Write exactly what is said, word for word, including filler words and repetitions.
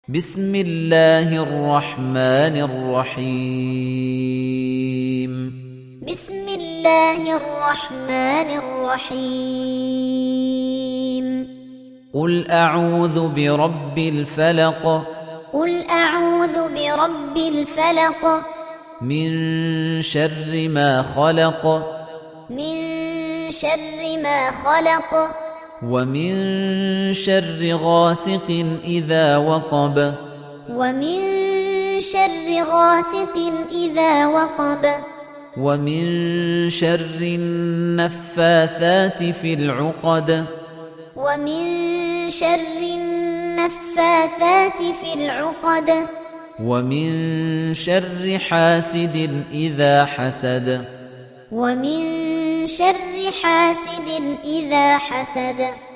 بسم الله الرحمن الرحيم بسم الله الرحمن الرحيم قل أعوذ برب الفلق قل أعوذ برب الفلق من شر ما خلق من شر ما خلق ومن شر غاسق إذا وقب ومن شر غاسق إذا وقب ومن شر النفاثات في العقد ومن شر النفاثات في العقد ومن شر حاسد إذا حسد ومن شر حاسد إذا حسد